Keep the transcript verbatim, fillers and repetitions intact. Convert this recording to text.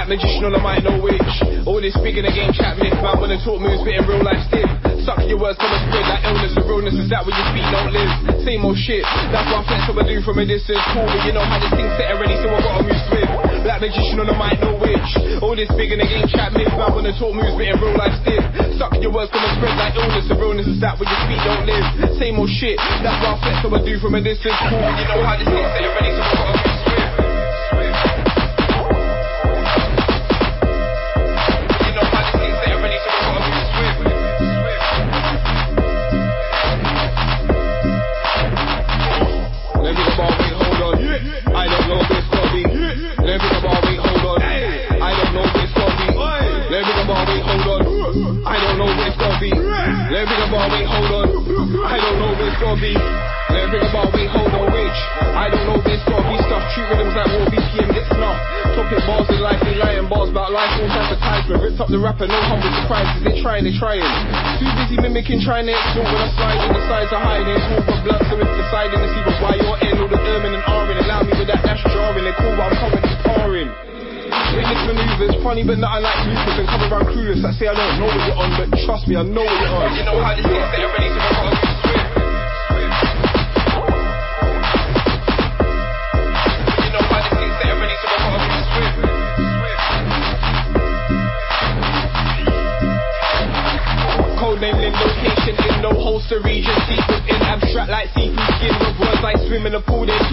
magician on the mic, no witch. All this big in the game chat myth, man wanna talk moves, but in real life stiff. Suck your words, come and spread like illness and realness. Is that where you speak, don't live? Same old shit, that's why I flex what I do from a distance. Cool, but you know how this thing's set already, so I gotta move swift. Black magician on the mic, no witch. All this big in the game chat myth, man wanna talk moves, but in real life stiff. Suck your words, come and spread like illness and realness. Is that where you speak, don't live? Same old shit, that's why I flex what I do from a distance. Cool, but you know how this thing's set already, so I gotta move swift. I don't know this gonna be. Let me come on, wait, hold on. I don't know this gonna be. Let me come on, wait, hold on. I don't know this gonna be. Let me come on, wait, hold on. I don't know this gonna be. Let me come on, wait, hold on, which I don't know this gonna be. Stuff treat rhythms like war, B P M get snuffed. Topic bars in life, they lying bars about life, all advertisement. Ripped up the rapper, no humble surprises. They trying, they trying. Too busy mimicking, trying to extort when I slide in the sides of hiding. It's all but blood, so it's deciding to see why you're in. All the ermine and R'ing, allow me with that dash jarring. They cool, but I'm currently parring. Witness maneuvers, funny but nothing like bloopers. And come around clueless, I say I don't know what you're on, but trust me, I know what you're on. You know how this gets set ready, so I gotta move swift. You know how this gets set ready, so I gotta move swift. Codename in location, in no holster region. Sequence in abstract like seafood skin. With words like swim in a pool,